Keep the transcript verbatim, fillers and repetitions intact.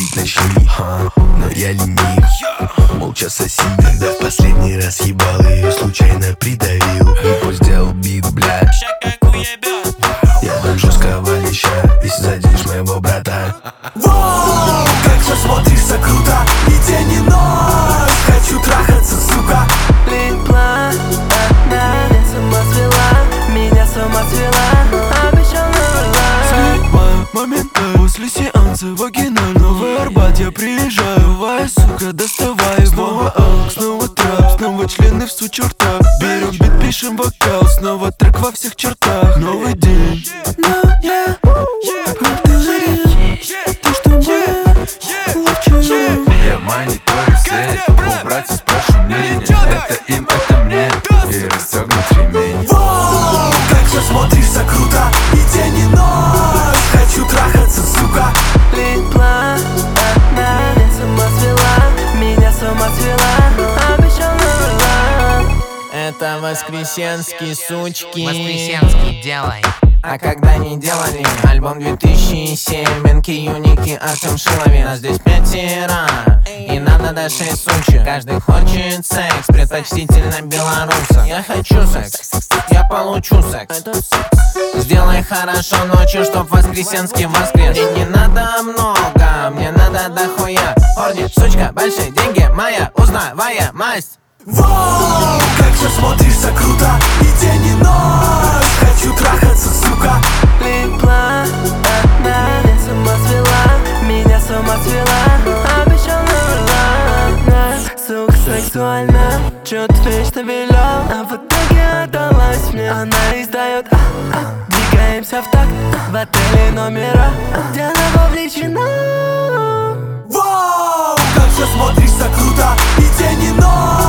говорит начни, а, но я ленив. Молча соси, когда в последний раз ебал ее, случайно придавил. И пусть сделал бит, блядь. Я дам жесткого леща, если заденешь моего брата. Воу, как же смотришься круто, и день и ночь хочу трахаться, сука. Липла, она меня с ума свела, меня с ума свела, обещал не Слипаю моменты после сеанса вагинального Арбат. Я приезжаю, вай, сука, доставай. Снова алк, снова трап, снова члены в сучуртах. Берем бит, пишем вокал, снова трек во всех чертах. Новый день, но я повторю то, что мы лучше. Я мониторю сеть, у братьев спрашиваю мнение. Это им, это мне, и расстегнут ремень. Воу, как же смотришься круто, и день и ночь хочу трахаться, сука. Липла, она меня с ума свела, меня с ума свела, обещал не врала. Это воскресенские сучки. Воскресенский, делай. А когда не делали альбом две тысячи семь, Энки, Юники, Артем Шиловин. Нас здесь пятеро, и надо до шесть сучек. Каждый хочет секс, предпочтительно белорусов. Я хочу секс, я получу секс. Сделай хорошо ночью, чтоб воскресенский воскрес. Мне не надо много, мне надо дохуя. Орни, сучка, большие деньги, моя узнавая масть. Воу, как же смотришься круто, и день и ночь хочу трахаться, сука. Липла, она меня с ума свела, меня с ума свела, обещал не врала. Сука сексуально, чё-то вечно вела, а в итоге отдалась мне. Она издает а, а, двигаемся в такт, в отеле номера, где она вовлечена. Воу, как же смотришься круто, и день и ночь